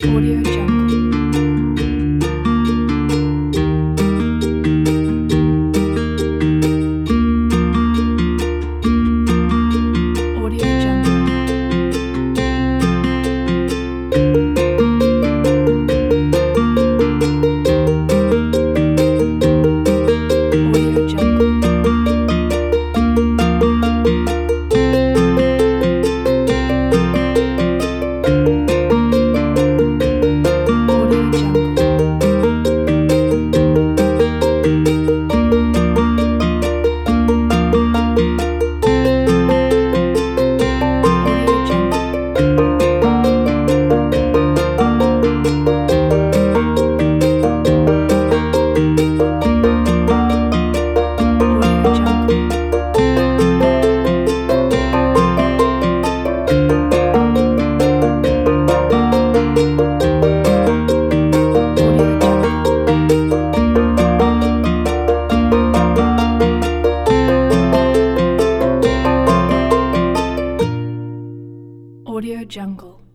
Audio Jungle. Audio Jungle. Audio Jungle. Audio Jungle. Audio Jungle. Audio Jungle. Audio Jungle. Audio Jungle.